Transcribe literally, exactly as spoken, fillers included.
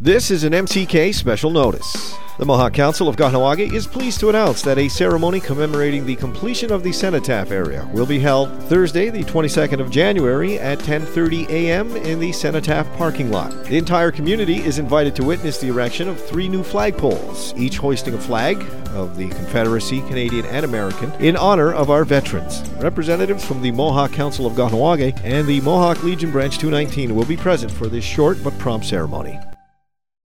This is an M C K special notice. The Mohawk Council of Kahnawake is pleased to announce that a ceremony commemorating the completion of the Cenotaph area will be held Thursday, the twenty-second of January at ten thirty a.m. in the Cenotaph parking lot. The entire community is invited to witness the erection of three new flagpoles, each hoisting a flag of the Confederacy, Canadian and American, in honor of our veterans. Representatives from the Mohawk Council of Kahnawake and the Mohawk Legion Branch two nineteen will be present for this short but prompt ceremony.